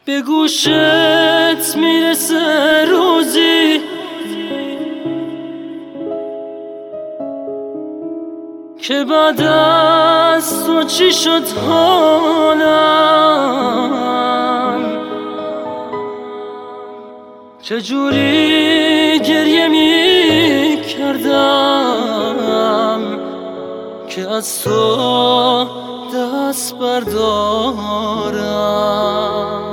به گوشت میرسه روزی که بعد از تو چی شد حالم، چجوری گریه می کردم که از تو دست بردارم.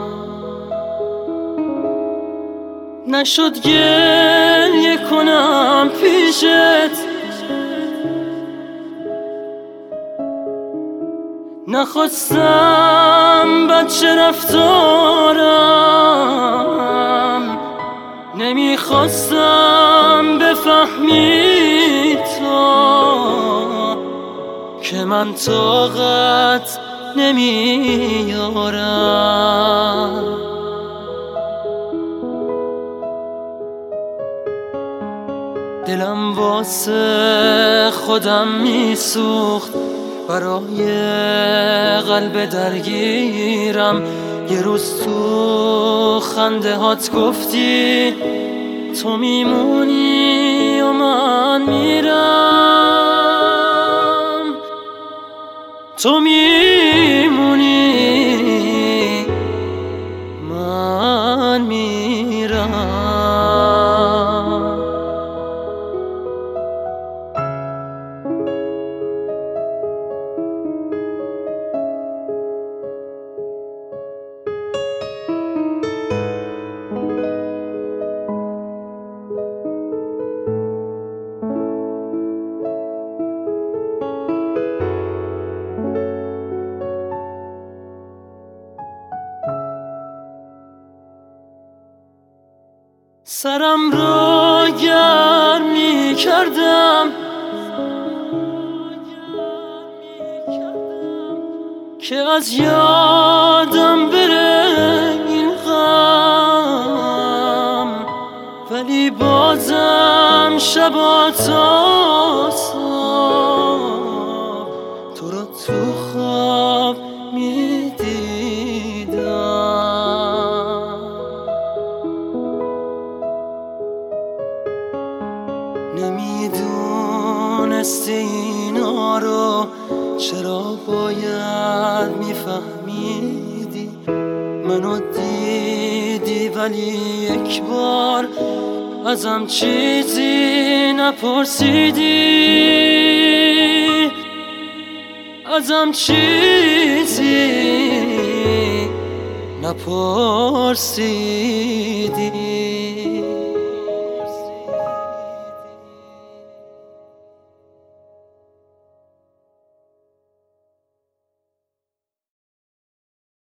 نشد گریه کنم پیشت، نخواستم بچه رفتارم، نمیخواستم بفهمی تو که من طاقت نمیارم. دلم واسه خودم میسوخت، برای قلب درگیرم. یه روز تو خنده هات گفتی تو میمونی و من میرم، تو میمونی من میرم. سرم رو گرم می کردم که از یادم بره این غم، ولی بازم شبا تا صبح تو رو تو خواب می دیدم. نمیدونستی اینا رو چرا باید میفهمیدی. منو دیدی ولی یک بار ازم چیزی نپرسیدی، ازم چیزی نپرسیدی.